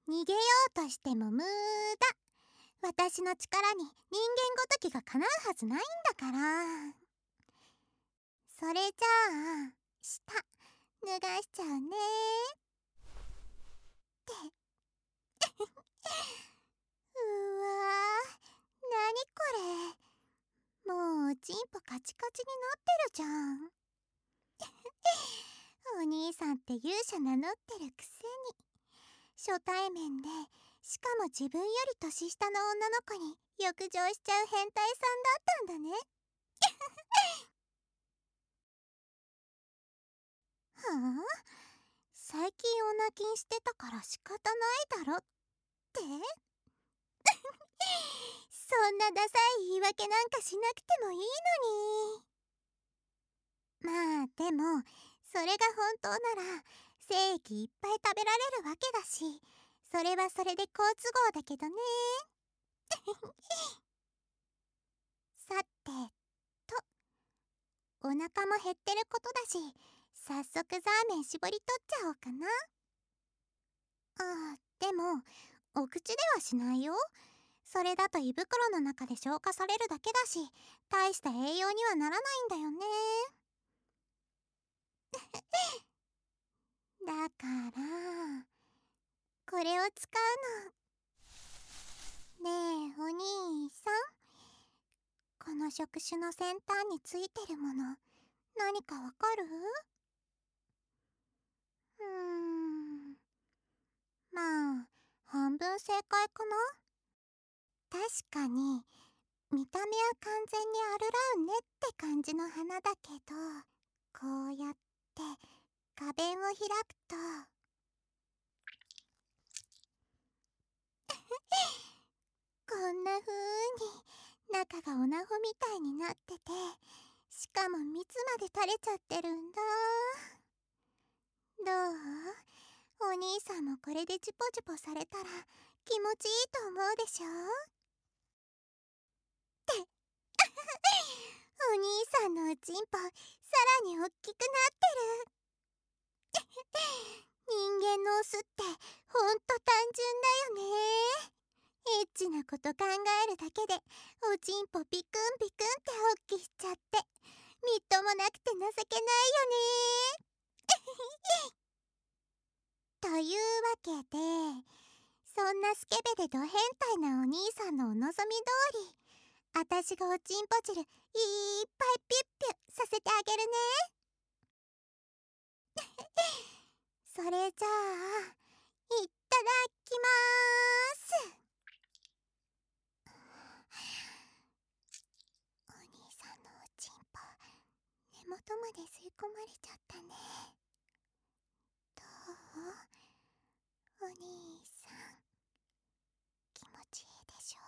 逃げようとしても無駄。私の力に人間ごときがかなうはずないんだから。それじゃあ下脱がしちゃうねってうわー、なにこれ。もうおちんぽカチカチになってるじゃん。お兄さんって勇者名乗ってるくせに、初対面でしかも自分より年下の女の子に欲情しちゃう変態さんだったんだね。はあ、最近オナキンしてたから仕方ないだろってそんなダサい言い訳なんかしなくてもいいのに。まあでもそれが本当なら精液いっぱい食べられるわけだし、それはそれで好都合だけどね。さてと、お腹も減ってることだし、早速ザーメン絞り取っちゃおうかな。でもお口ではしないよ。それだと胃袋の中で消化されるだけだし、大した栄養にはならないんだよね。だからこれを使うの。ねえお兄さん、この触手の先端についてるもの何かわかる？まあ半分正解かな。確かに見た目は完全にアルラウネって感じの花だけど、こうやって花弁を開くとこんな風に中がオナホみたいになってて、しかも蜜まで垂れちゃってるんだ。どう？お兄さんもこれでチュポチュポされたら気持ちいいと思うでしょってお兄さんのおちんぽさらにおっきくなってる。人間のオスってほんと単純だよね。エッチなこと考えるだけでおちんぽピクンピクンって発揮しちゃって、みっともなくて情けないよね。というわけで、そんなスケベでド変態なお兄さんのお望み通り、あたしがおちんぽ汁いっぱいピュッピュッさせてあげるね。それじゃあいただきまーす。お兄さんのおちんぽ根元まで吸い込まれちゃったね。どう？お兄さん気持ちいいでしょ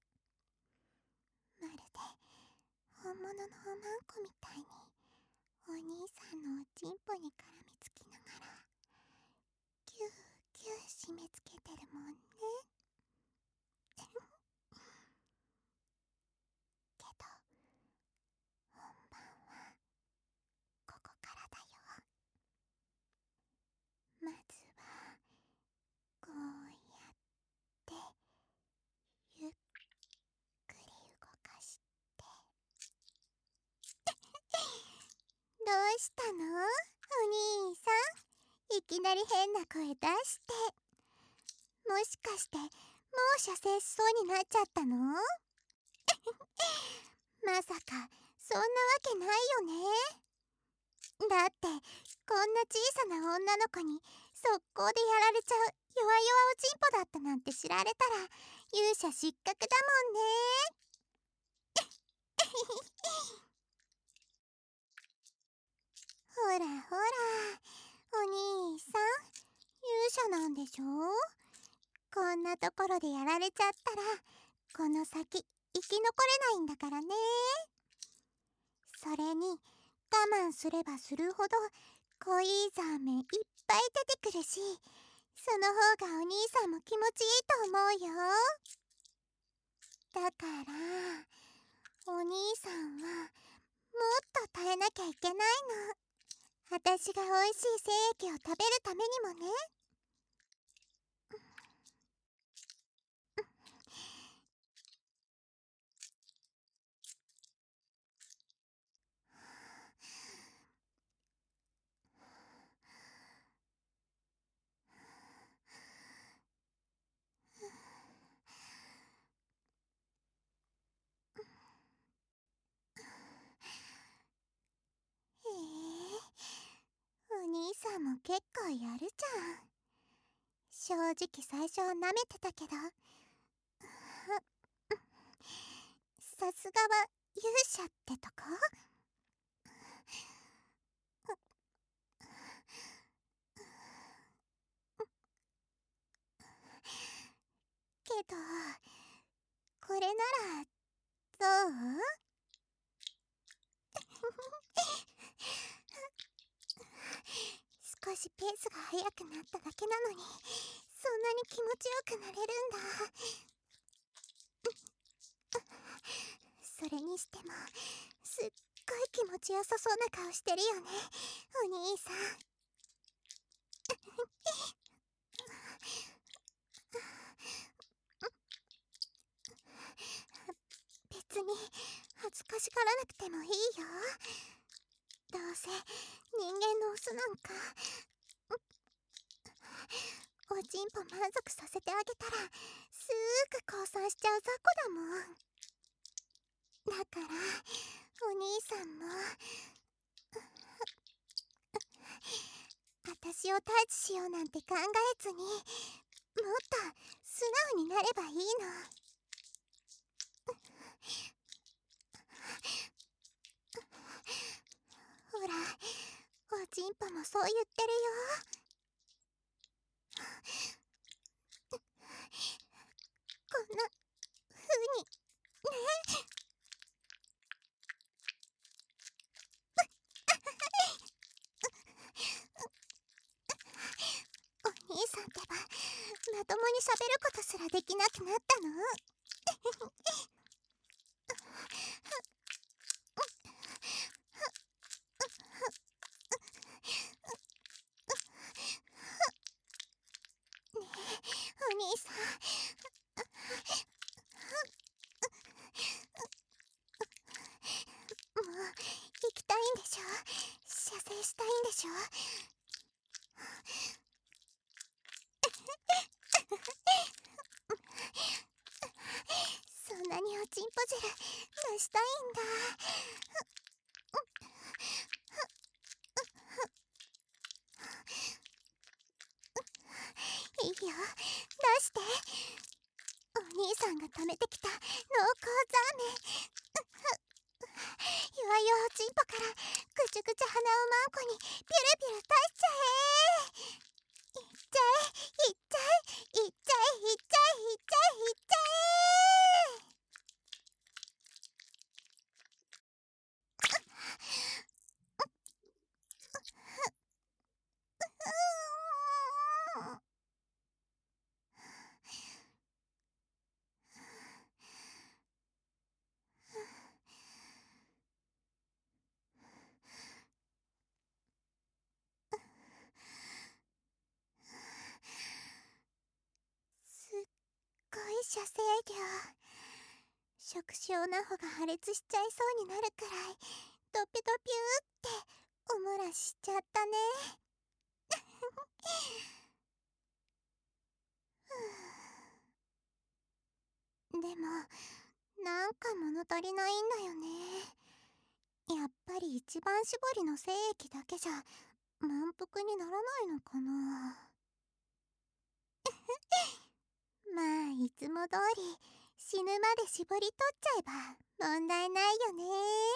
う？まるで本物のおまんこみたいにお兄さんのおちんぽに絡みつきながらキューキュー締め付けてるもんね。けど本番はここからだよ。まずはこうやってゆっくり動かして。どうしたの？お兄さん、いきなり変な声出して。もしかしてもう射精しそうになっちゃったの？まさかそんなわけないよね。だってこんな小さな女の子に速攻でやられちゃう弱々おちんぽだったなんて知られたら勇者失格だもんね。ほらほら、お兄さん勇者なんでしょ？こんなところでやられちゃったらこの先生き残れないんだからね。それに我慢すればするほど濃いザーメンいっぱい出てくるし、その方がお兄さんも気持ちいいと思うよ。だからお兄さんはもっと耐えなきゃいけないの。私が美味しい精液を食べるためにもね。 も結構やるじゃん。正直最初は舐めてたけど、さすがは勇者ってとこ。けどこれならどう？少しペースが速くなっただけなのに、そんなに気持ちよくなれるんだ。それにしてもすっごい気持ちよさそうな顔してるよね、お兄さん。別に恥ずかしがらなくてもいいよ。どうせ人間のオスなんかおちんぽ満足させてあげたらすぐ降参しちゃう雑魚だもん。だからお兄さんも私を退治しようなんて考えずに、もっと素直になればいいの。ほら、おちんぽもそう言ってるよ。こんな風にね。お兄さんってばまともに喋ることすらできなくなったの？お兄さん、もう行きたいんでしょ？射精したいんでしょ？そんなにおちんぽ汁出したいんだ。いいよ、出して。お兄さんが貯めてきた濃厚ザーメン。弱々おちんぽからぐちゅぐちゅ鼻をマンコにピュルピュル出しちゃえ。いっちゃえ、いっちゃえ、いっちゃえ、いっちゃえ、いっちゃえ、いっちゃえ。すっごい射精量。触手ナホが破裂しちゃいそうになるくらいドピドピューっておもらしちゃったね。でもなんか物足りないんだよね。やっぱり一番搾りの精液だけじゃ満腹にならないのかな。まあいつも通り死ぬまで絞り取っちゃえば問題ないよね。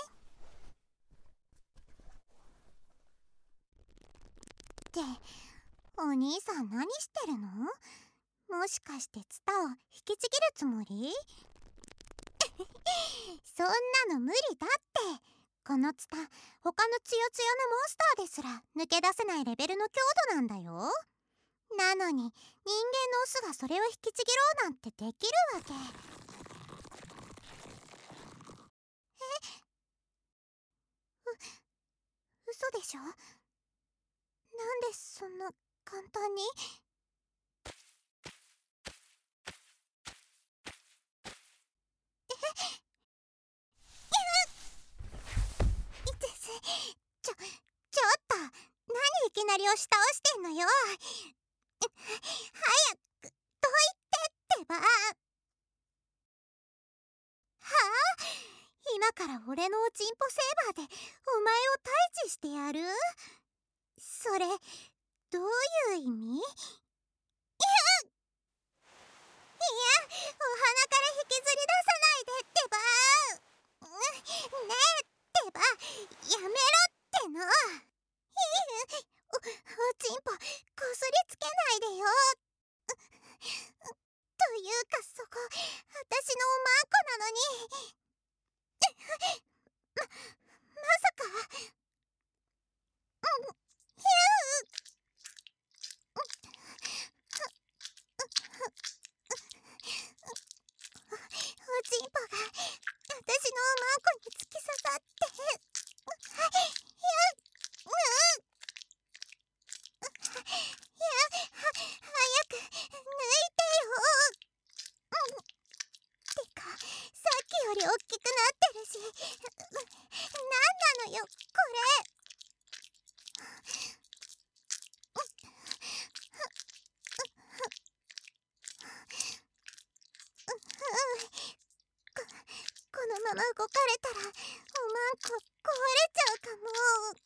ってお兄さん何してるの？もしかしてツタを引きちぎるつもり？そんなの無理だって。このツタ他のツヨツヨなモンスターですら抜け出せないレベルの強度なんだよ。なのに人間のオスがそれを引きちぎろうなんてできるわけ？嘘でしょ？なんでそんな簡単に？いつすちょっと何いきなり押し倒してんのよ。早くどいてってば。はあ、今から俺のおちんぽセーバーでお前を退治してやる？それどういう意味？いや、お花から引きずり出さないでってば。ねえってば、やめろっての。おちんぽこすりつけないでよ。というかそこ、私のおまんこなのに。まさか。ヒュー。おちんぽが私のおまんこに突き刺さって。ヒュー。早く抜いてよ。てか、さっきより大きくなってるし、なんなのよこれ。このまま動かれたらおまんこ壊れちゃうかも。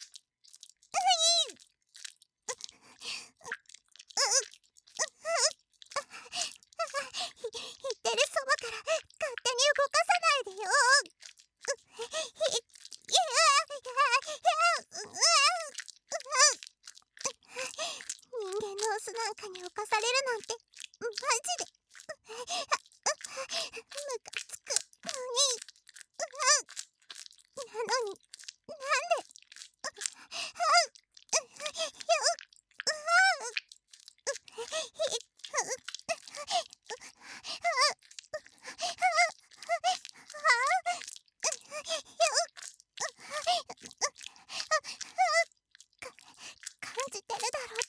言ってるそばから勝手に動かさないでよ。人間のオスなんかに侵されるなんてマジでムカつくのに。なのになんで。感じてるだろって。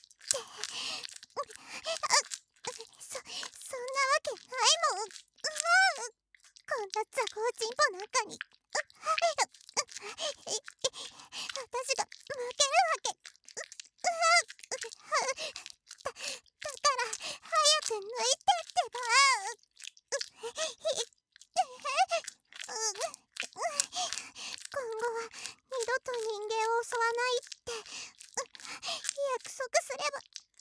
そんなわけないもん。こんな雑魚ちんぽなんかに私が負けるわけ。だから早く抜いてってば。今後は二度と人間を襲わないって約束すれば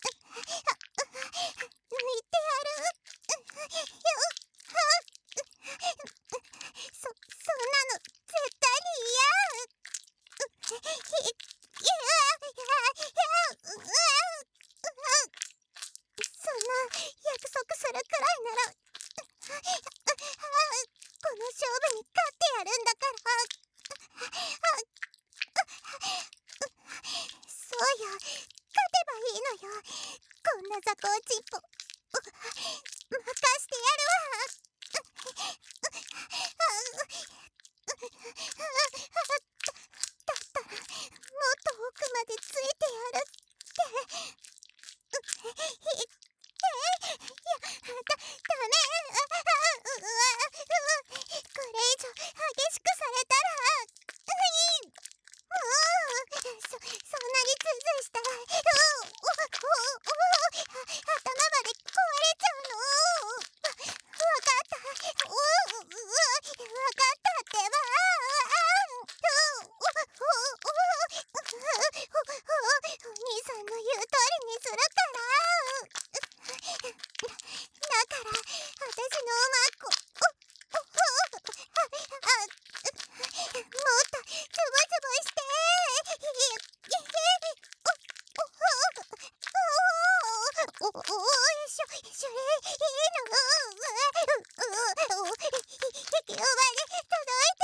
抜いてやる。そんなの絶対に嫌。そんな約束するくらいならこの勝負に勝ってやるんだから。そうよ、勝てばいいのよ。こんな雑魚ちんぽ任してやるわ。だったらもっと奥までついてやるって。ダメ。これ以上激しくされたら。もうそんなにズーズーしたら頭まで壊れちゃうの。わかった。わかったってば。お兄さんの言う通りにするから。だから私のおまんこもっとズボズボして。それいいの。引き輪まで届いて。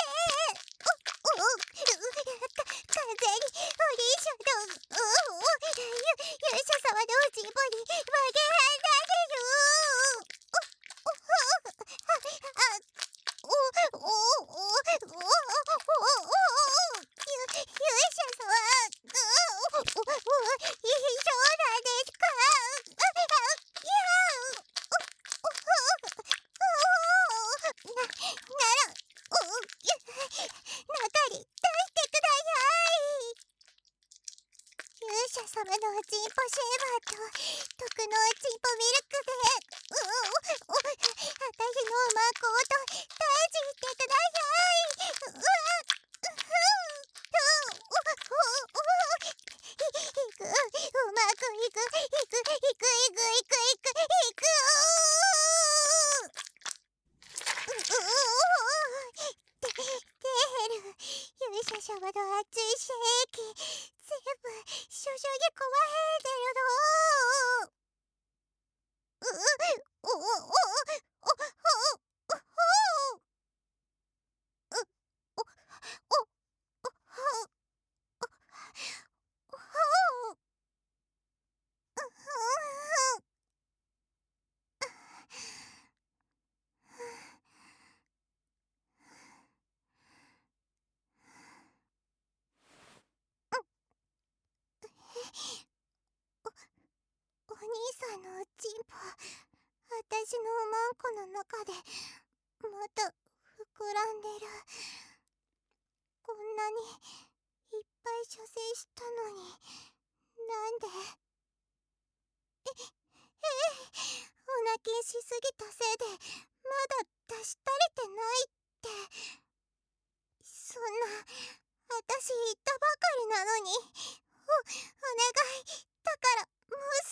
完全におりんしょの勇者様のおちんぽに曲げられる。勇者様、そうなんですか。なら、中に出してください。勇者様のおちんぽシェーバーと特のおちんぽミルクで私のおまんこと退治してください。うまくいく勇者様の熱い射撃全部少々に壊れてるの。お兄さんのチンポ、私のマンコの中でまた膨らんでる。こんなにいっぱい射精したのに、なんでお泣きしすぎたせいでまだ出し足りてないって。そんな、私言ったばかりなのに。お願いだから、もう